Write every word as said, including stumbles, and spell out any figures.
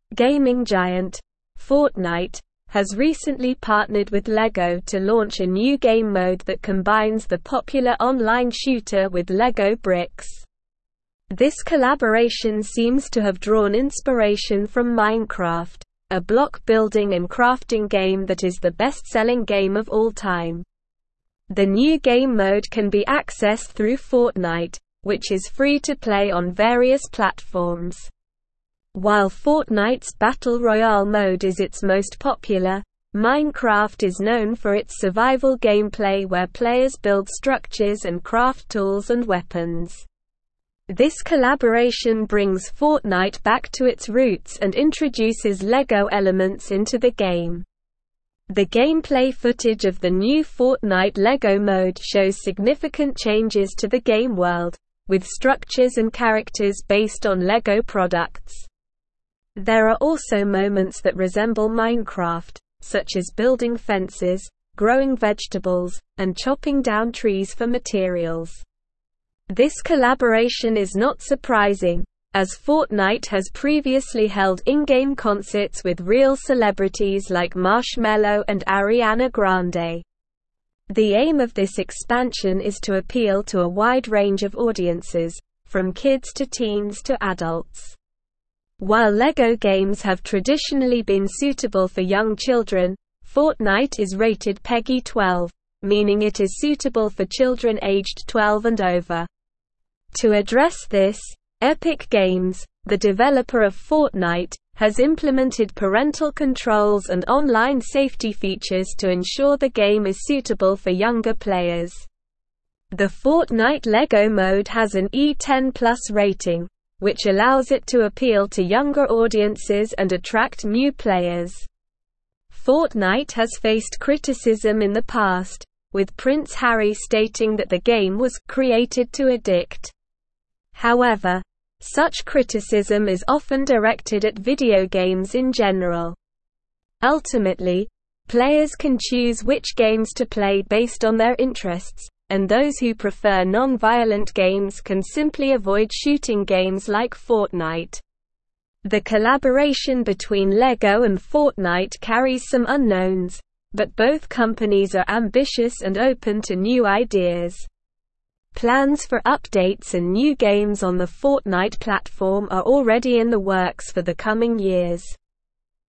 Gaming giant Fortnite has recently partnered with LEGO to launch a new game mode that combines the popular online shooter with LEGO bricks. This collaboration seems to have drawn inspiration from Minecraft, a block-building and crafting game that is the best-selling game of all time. The new game mode can be accessed through Fortnite, which is free to play on various platforms. While Fortnite's Battle Royale mode is its most popular, Minecraft is known for its survival gameplay where players build structures and craft tools and weapons. This collaboration brings Fortnite back to its roots and introduces LEGO elements into the game. The gameplay footage of the new Fortnite LEGO mode shows significant changes to the game world, with structures and characters based on LEGO products. There are also moments that resemble Minecraft, such as building fences, growing vegetables, and chopping down trees for materials. This collaboration is not surprising, as Fortnite has previously held in-game concerts with real celebrities like Marshmello and Ariana Grande. The aim of this expansion is to appeal to a wide range of audiences, from kids to teens to adults. While LEGO games have traditionally been suitable for young children, Fortnite is rated PEGI twelve, meaning it is suitable for children aged twelve and over. To address this, Epic Games, the developer of Fortnite, has implemented parental controls and online safety features to ensure the game is suitable for younger players. The Fortnite LEGO mode has an E ten plus rating, which allows it to appeal to younger audiences and attract new players. Fortnite has faced criticism in the past, with Prince Harry stating that the game was created to addict. However, such criticism is often directed at video games in general. Ultimately, players can choose which games to play based on their interests, and those who prefer non-violent games can simply avoid shooting games like Fortnite. The collaboration between LEGO and Fortnite carries some unknowns, but both companies are ambitious and open to new ideas. Plans for updates and new games on the Fortnite platform are already in the works for the coming years.